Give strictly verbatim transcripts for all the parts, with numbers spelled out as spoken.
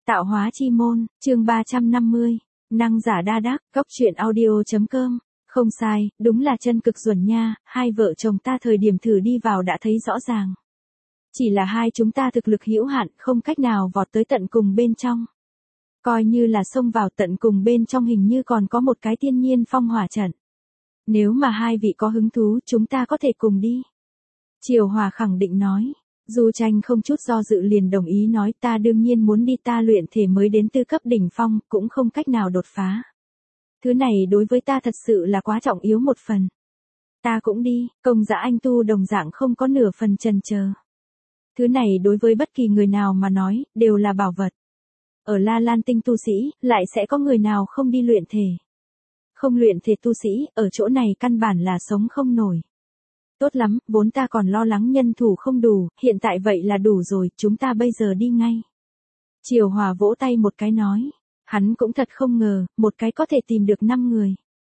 Tạo hóa chi môn, chương ba trăm năm mươi. Năng giả đa đắc, góc truyện audio.com. Không sai, đúng là chân cực duẩn nha, hai vợ chồng ta thời điểm thử đi vào đã thấy rõ ràng. Chỉ là hai chúng ta thực lực hữu hạn, không cách nào vọt tới tận cùng bên trong. Coi như là xông vào tận cùng bên trong hình như còn có một cái thiên nhiên phong hỏa trận. Nếu mà hai vị có hứng thú chúng ta có thể cùng đi. Triều Hòa khẳng định nói. Du Tranh không chút do dự liền đồng ý nói ta đương nhiên muốn đi, ta luyện thể mới đến tư cấp đỉnh phong, cũng không cách nào đột phá. Thứ này đối với ta thật sự là quá trọng yếu một phần. Ta cũng đi, Công Dã Anh Tu đồng dạng không có nửa phần chần chờ. Thứ này đối với bất kỳ người nào mà nói, đều là bảo vật. Ở La Lan Tinh tu sĩ, lại sẽ có người nào không đi luyện thể. Không luyện thể tu sĩ, ở chỗ này căn bản là sống không nổi. Tốt lắm, vốn ta còn lo lắng nhân thủ không đủ, hiện tại vậy là đủ rồi, chúng ta bây giờ đi ngay. Triều Hòa vỗ tay một cái nói. Hắn cũng thật không ngờ, một cái có thể tìm được năm người.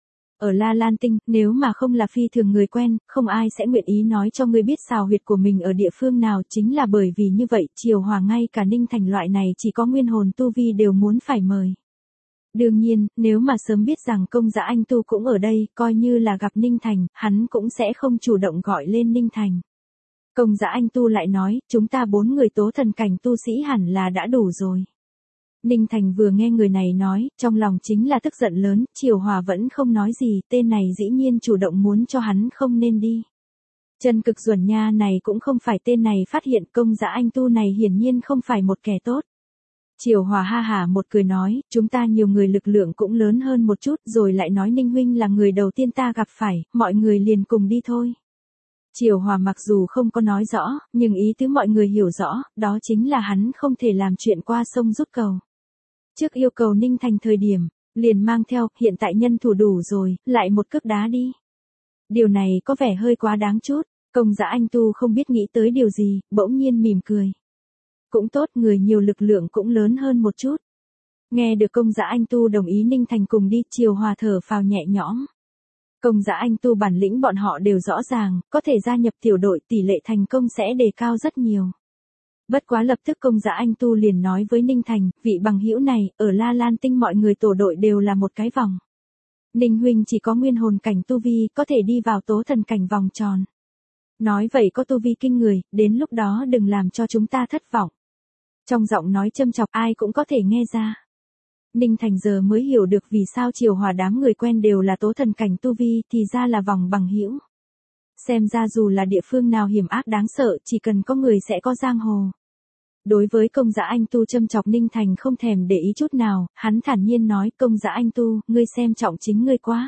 Ở La Lan Tinh, nếu mà không là phi thường người quen, không ai sẽ nguyện ý nói cho ngươi biết xào huyệt của mình ở địa phương nào, chính là bởi vì như vậy, Triều Hòa ngay cả Ninh Thành loại này chỉ có nguyên hồn tu vi đều muốn phải mời. Đương nhiên, nếu mà sớm biết rằng Công Dã Anh Tu cũng ở đây, coi như là gặp Ninh Thành, hắn cũng sẽ không chủ động gọi lên Ninh Thành. Công Dã Anh Tu lại nói, chúng ta bốn người tố thần cảnh tu sĩ hẳn là đã đủ rồi. Ninh Thành vừa nghe người này nói, trong lòng chính là tức giận lớn, Triều Hòa vẫn không nói gì, tên này dĩ nhiên chủ động muốn cho hắn không nên đi. Chân cực duẩn nha này cũng không phải tên này phát hiện, Công Dã Anh Tu này hiển nhiên không phải một kẻ tốt. Triều Hòa ha hả một cười nói, chúng ta nhiều người lực lượng cũng lớn hơn một chút, rồi lại nói Ninh huynh là người đầu tiên ta gặp phải, mọi người liền cùng đi thôi. Triều Hòa mặc dù không có nói rõ, nhưng ý tứ mọi người hiểu rõ, đó chính là hắn không thể làm chuyện qua sông rút cầu. Trước yêu cầu Ninh Thành thời điểm, liền mang theo, hiện tại nhân thủ đủ rồi, lại một cước đá đi. Điều này có vẻ hơi quá đáng chút, Công Dã Anh Tu không biết nghĩ tới điều gì, bỗng nhiên mỉm cười. Cũng tốt, người nhiều lực lượng cũng lớn hơn một chút. Nghe được Công Dã Anh Tu đồng ý Ninh Thành cùng đi, Triều Hòa thở phào nhẹ nhõm. Công Dã Anh Tu bản lĩnh bọn họ đều rõ ràng, có thể gia nhập tiểu đội tỷ lệ thành công sẽ đề cao rất nhiều. Bất quá lập tức Công Dã Anh Tu liền nói với Ninh Thành, vị bằng hữu này, ở La Lan Tinh mọi người tổ đội đều là một cái vòng. Ninh huynh chỉ có nguyên hồn cảnh tu vi, có thể đi vào tố thần cảnh vòng tròn. Nói vậy có tu vi kinh người, đến lúc đó đừng làm cho chúng ta thất vọng. Trong giọng nói châm chọc ai cũng có thể nghe ra. Ninh Thành giờ mới hiểu được vì sao Triều Hòa đám người quen đều là tố thần cảnh tu vi, thì ra là vòng bằng hữu. Xem ra dù là địa phương nào hiểm ác đáng sợ, chỉ cần có người sẽ có giang hồ. Đối với Công Dã Anh Tu châm chọc, Ninh Thành không thèm để ý chút nào, hắn thản nhiên nói, Công Dã Anh Tu, ngươi xem trọng chính ngươi quá.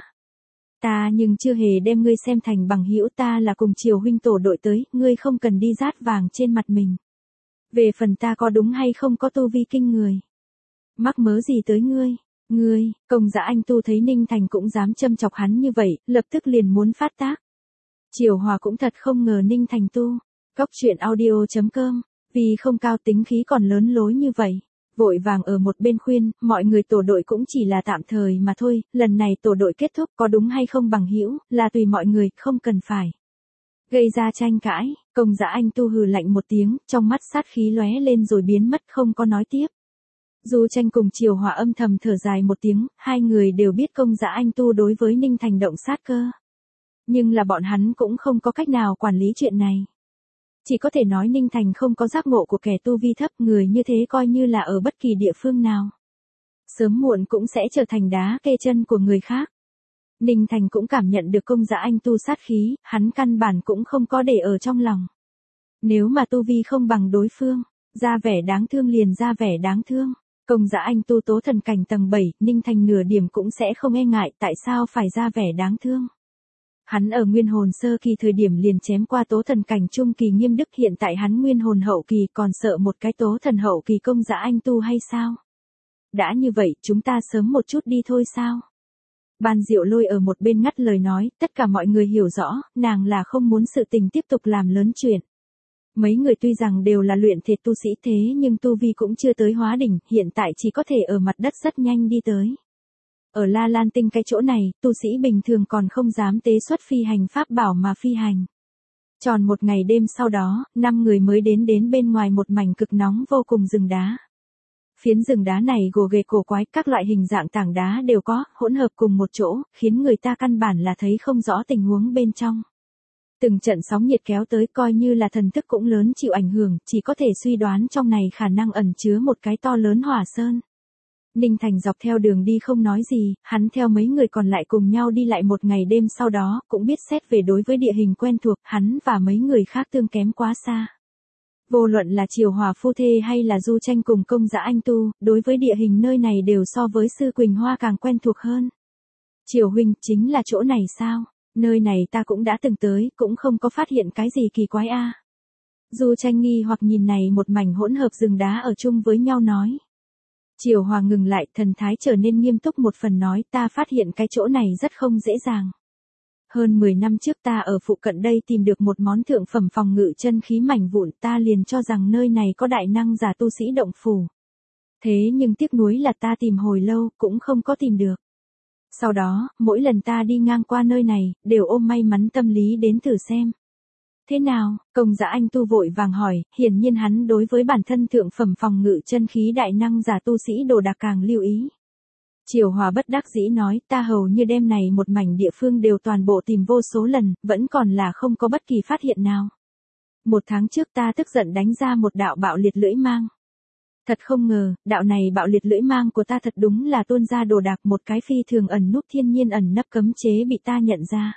Ta nhưng chưa hề đem ngươi xem thành bằng hữu, ta là cùng Triều huynh tổ đội tới, ngươi không cần đi rát vàng trên mặt mình. Về phần ta có đúng hay không có tu vi kinh người. Mắc mớ gì tới ngươi, ngươi, Công Dã Anh Tu thấy Ninh Thành cũng dám châm chọc hắn như vậy, lập tức liền muốn phát tác. Triều Hòa cũng thật không ngờ Ninh Thành tu, góc truyện audio.com, vì không cao tính khí còn lớn lối như vậy. Vội vàng ở một bên khuyên, mọi người tổ đội cũng chỉ là tạm thời mà thôi, lần này tổ đội kết thúc có đúng hay không bằng hữu, là tùy mọi người, không cần phải gây ra tranh cãi. Công Dã Anh Tu hừ lạnh một tiếng, trong mắt sát khí lóe lên rồi biến mất, không có nói tiếp. Du Tranh cùng Triều Hòa âm thầm thở dài một tiếng, hai người đều biết Công Dã Anh Tu đối với Ninh Thành động sát cơ. Nhưng là bọn hắn cũng không có cách nào quản lý chuyện này. Chỉ có thể nói Ninh Thành không có giác ngộ của kẻ tu vi thấp, người như thế coi như là ở bất kỳ địa phương nào. Sớm muộn cũng sẽ trở thành đá kê chân của người khác. Ninh Thành cũng cảm nhận được Công Dã Anh Tu sát khí, hắn căn bản cũng không có để ở trong lòng. Nếu mà tu vi không bằng đối phương, ra vẻ đáng thương liền ra vẻ đáng thương. Công Dã Anh Tu tố thần cảnh tầng bảy, Ninh Thành nửa điểm cũng sẽ không e ngại, tại sao phải ra vẻ đáng thương. Hắn ở nguyên hồn sơ kỳ thời điểm liền chém qua tố thần cảnh trung kỳ Nghiêm Đức, hiện tại hắn nguyên hồn hậu kỳ còn sợ một cái tố thần hậu kỳ Công Dã Anh Tu hay sao? Đã như vậy, chúng ta sớm một chút đi thôi sao? Ban Diệu Lôi ở một bên ngắt lời nói, tất cả mọi người hiểu rõ, nàng là không muốn sự tình tiếp tục làm lớn chuyện. Mấy người tuy rằng đều là luyện thể tu sĩ thế nhưng tu vi cũng chưa tới hóa đỉnh, hiện tại chỉ có thể ở mặt đất rất nhanh đi tới. Ở La Lan Tinh cái chỗ này, tu sĩ bình thường còn không dám tế xuất phi hành pháp bảo mà phi hành. Tròn một ngày đêm sau đó, năm người mới đến đến bên ngoài một mảnh cực nóng vô cùng rừng đá. Phiến rừng đá này gồ ghề cổ quái, các loại hình dạng tảng đá đều có, hỗn hợp cùng một chỗ, khiến người ta căn bản là thấy không rõ tình huống bên trong. Từng trận sóng nhiệt kéo tới, coi như là thần thức cũng lớn chịu ảnh hưởng, chỉ có thể suy đoán trong này khả năng ẩn chứa một cái to lớn hỏa sơn. Ninh Thành dọc theo đường đi không nói gì, hắn theo mấy người còn lại cùng nhau đi lại một ngày đêm, sau đó cũng biết xét về đối với địa hình quen thuộc, hắn và mấy người khác tương kém quá xa. Vô luận là Triều Hòa phu thê hay là Du Tranh cùng Công Dã Anh Tu, đối với địa hình nơi này đều so với Sư Quỳnh Hoa càng quen thuộc hơn. Triều huynh, chính là chỗ này sao? Nơi này ta cũng đã từng tới, cũng không có phát hiện cái gì kỳ quái a. Du Tranh nghi hoặc nhìn này một mảnh hỗn hợp rừng đá ở chung với nhau nói. Triều Hòa ngừng lại, thần thái trở nên nghiêm túc một phần nói, ta phát hiện cái chỗ này rất không dễ dàng. Hơn mười năm trước ta ở phụ cận đây tìm được một món thượng phẩm phòng ngự chân khí mảnh vụn, ta liền cho rằng nơi này có đại năng giả tu sĩ động phủ. Thế nhưng tiếc nuối là ta tìm hồi lâu, cũng không có tìm được. Sau đó, mỗi lần ta đi ngang qua nơi này, đều ôm may mắn tâm lý đến thử xem. Thế nào? Công Dã Anh Tu vội vàng hỏi, hiển nhiên hắn đối với bản thân thượng phẩm phòng ngự chân khí đại năng giả tu sĩ đồ đạc càng lưu ý. Triều Hòa bất đắc dĩ nói, ta hầu như đêm này một mảnh địa phương đều toàn bộ tìm vô số lần, vẫn còn là không có bất kỳ phát hiện nào. Một tháng trước ta tức giận đánh ra một đạo bạo liệt lưỡi mang. Thật không ngờ, đạo này bạo liệt lưỡi mang của ta thật đúng là tuôn ra đồ đạc, một cái phi thường ẩn núp thiên nhiên ẩn nấp cấm chế bị ta nhận ra.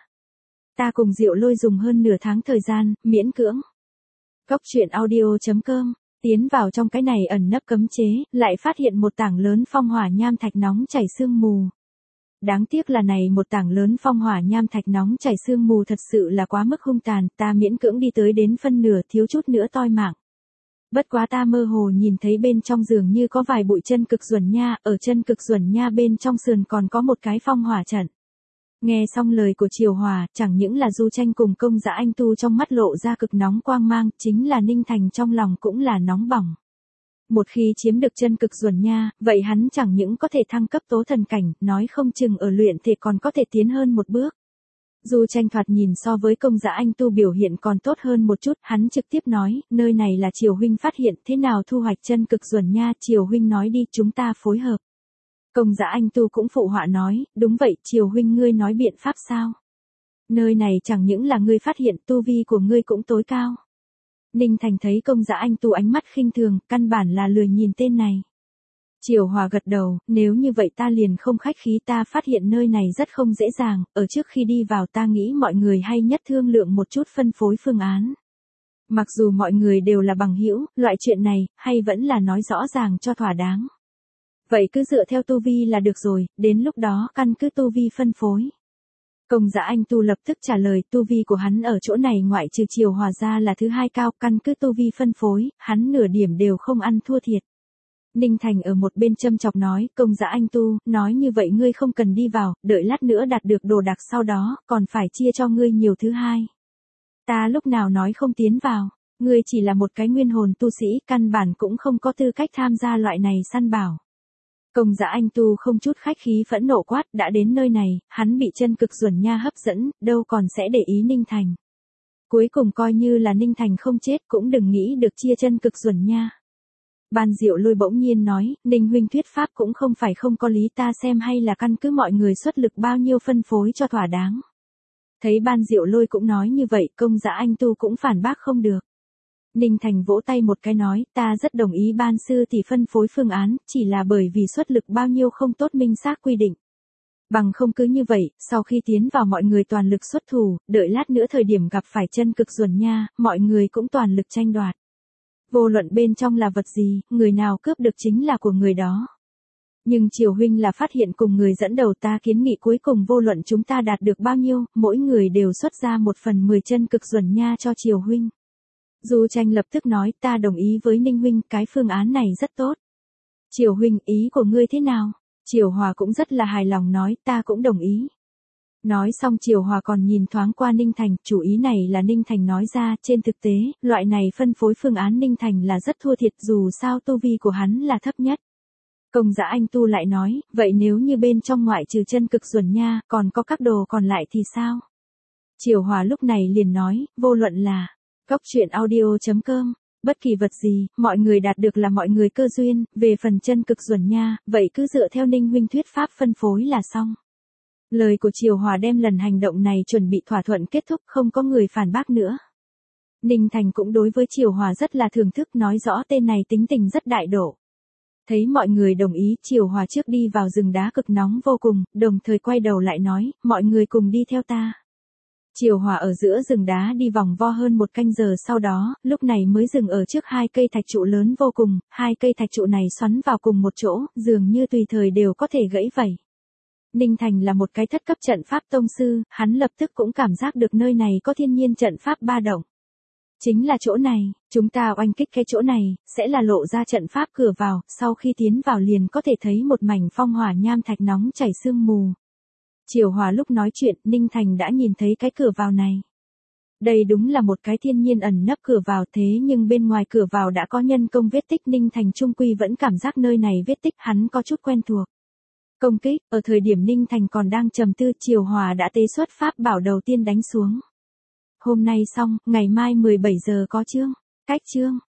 Ta cùng Diệu Lôi dùng hơn nửa tháng thời gian, miễn cưỡng. Góc truyện audio chấm com, tiến vào trong cái này ẩn nấp cấm chế, lại phát hiện một tảng lớn phong hỏa nham thạch nóng chảy sương mù. Đáng tiếc là này một tảng lớn phong hỏa nham thạch nóng chảy sương mù thật sự là quá mức hung tàn, ta miễn cưỡng đi tới đến phân nửa, thiếu chút nữa toi mạng. Bất quá ta mơ hồ nhìn thấy bên trong giường như có vài bụi chân cực duẩn nha, ở chân cực duẩn nha bên trong sườn còn có một cái phong hỏa trận. Nghe xong lời của Triều Hòa, chẳng những là Du Tranh cùng Công Dã Anh Tu trong mắt lộ ra cực nóng quang mang, chính là Ninh Thành trong lòng cũng là nóng bỏng. Một khi chiếm được chân cực duẩn nha, vậy hắn chẳng những có thể thăng cấp tố thần cảnh, nói không chừng ở luyện thể còn có thể tiến hơn một bước. Du Tranh thoạt nhìn so với Công Dã Anh Tu biểu hiện còn tốt hơn một chút, hắn trực tiếp nói, nơi này là Triều huynh phát hiện, thế nào thu hoạch chân cực duẩn nha, Triều huynh nói đi, chúng ta phối hợp. Công Dã Anh Tu cũng phụ họa nói, đúng vậy, Triều huynh ngươi nói biện pháp sao? Nơi này chẳng những là ngươi phát hiện, tu vi của ngươi cũng tối cao. Ninh Thành thấy Công Dã Anh Tu ánh mắt khinh thường, căn bản là lười nhìn tên này. Triều Hòa gật đầu, nếu như vậy ta liền không khách khí, ta phát hiện nơi này rất không dễ dàng, ở trước khi đi vào ta nghĩ mọi người hay nhất thương lượng một chút phân phối phương án. Mặc dù mọi người đều là bằng hữu, loại chuyện này, hay vẫn là nói rõ ràng cho thỏa đáng. Vậy cứ dựa theo tu vi là được rồi, đến lúc đó căn cứ tu vi phân phối. Công Dã Anh Tu lập tức trả lời, tu vi của hắn ở chỗ này ngoại trừ Triều Hòa ra là thứ hai cao, căn cứ tu vi phân phối, hắn nửa điểm đều không ăn thua thiệt. Ninh Thành ở một bên châm chọc nói, Công Dã Anh Tu, nói như vậy ngươi không cần đi vào, đợi lát nữa đạt được đồ đạc sau đó, còn phải chia cho ngươi nhiều thứ hai. Ta lúc nào nói không tiến vào, ngươi chỉ là một cái nguyên hồn tu sĩ, căn bản cũng không có tư cách tham gia loại này săn bảo. Công Dã Anh Tu không chút khách khí phẫn nộ quát, đã đến nơi này, hắn bị chân cực duẩn nha hấp dẫn, đâu còn sẽ để ý Ninh Thành. Cuối cùng coi như là Ninh Thành không chết cũng đừng nghĩ được chia chân cực duẩn nha. Ban Diệu Lôi bỗng nhiên nói, Ninh huynh thuyết pháp cũng không phải không có lý, ta xem hay là căn cứ mọi người xuất lực bao nhiêu phân phối cho thỏa đáng. Thấy Ban Diệu Lôi cũng nói như vậy, Công Dã Anh Tu cũng phản bác không được. Ninh Thành vỗ tay một cái nói, ta rất đồng ý Ban sư tỷ phân phối phương án, chỉ là bởi vì xuất lực bao nhiêu không tốt minh xác quy định. Bằng không cứ như vậy, sau khi tiến vào mọi người toàn lực xuất thủ, đợi lát nữa thời điểm gặp phải chân cực duẩn nha, mọi người cũng toàn lực tranh đoạt. Vô luận bên trong là vật gì, người nào cướp được chính là của người đó. Nhưng Triều huynh là phát hiện cùng người dẫn đầu, ta kiến nghị cuối cùng vô luận chúng ta đạt được bao nhiêu, mỗi người đều xuất ra một phần mười chân cực duẩn nha cho Triều huynh. Du Tranh lập tức nói, ta đồng ý với Ninh huynh, cái phương án này rất tốt. Triều huynh, ý của ngươi thế nào? Triều Hòa cũng rất là hài lòng nói, ta cũng đồng ý. Nói xong Triều Hòa còn nhìn thoáng qua Ninh Thành, chủ ý này là Ninh Thành nói ra, trên thực tế, loại này phân phối phương án Ninh Thành là rất thua thiệt, dù sao tu vi của hắn là thấp nhất. Công Dã Anh Tu lại nói, vậy nếu như bên trong ngoại trừ chân cực duẩn nha, còn có các đồ còn lại thì sao? Triều Hòa lúc này liền nói, vô luận là, góc truyện audio chấm com, Bất kỳ vật gì, mọi người đạt được là mọi người cơ duyên, về phần chân cực duẩn nha, vậy cứ dựa theo Ninh huynh thuyết pháp phân phối là xong. Lời của Triều Hòa đem lần hành động này chuẩn bị thỏa thuận kết thúc, không có người phản bác nữa. Ninh Thành cũng đối với Triều Hòa rất là thưởng thức, nói rõ tên này tính tình rất đại độ. Thấy mọi người đồng ý, Triều Hòa trước đi vào rừng đá cực nóng vô cùng, đồng thời quay đầu lại nói, mọi người cùng đi theo ta. Triều Hòa ở giữa rừng đá đi vòng vo hơn một canh giờ sau đó, lúc này mới dừng ở trước hai cây thạch trụ lớn vô cùng, hai cây thạch trụ này xoắn vào cùng một chỗ, dường như tùy thời đều có thể gãy vẩy. Ninh Thành là một cái thất cấp trận pháp tông sư, hắn lập tức cũng cảm giác được nơi này có thiên nhiên trận pháp ba động. Chính là chỗ này, chúng ta oanh kích cái chỗ này, sẽ là lộ ra trận pháp cửa vào, sau khi tiến vào liền có thể thấy một mảnh phong hỏa nham thạch nóng chảy sương mù. Triều Hòa lúc nói chuyện, Ninh Thành đã nhìn thấy cái cửa vào này. Đây đúng là một cái thiên nhiên ẩn nấp cửa vào, thế nhưng bên ngoài cửa vào đã có nhân công vết tích, Ninh Thành trung quy vẫn cảm giác nơi này vết tích hắn có chút quen thuộc. Công kích, ở thời điểm Ninh Thành còn đang trầm tư, Triều Hòa đã tế xuất pháp bảo đầu tiên đánh xuống. Hôm nay xong, ngày mai mười bảy giờ có chương, cách chương.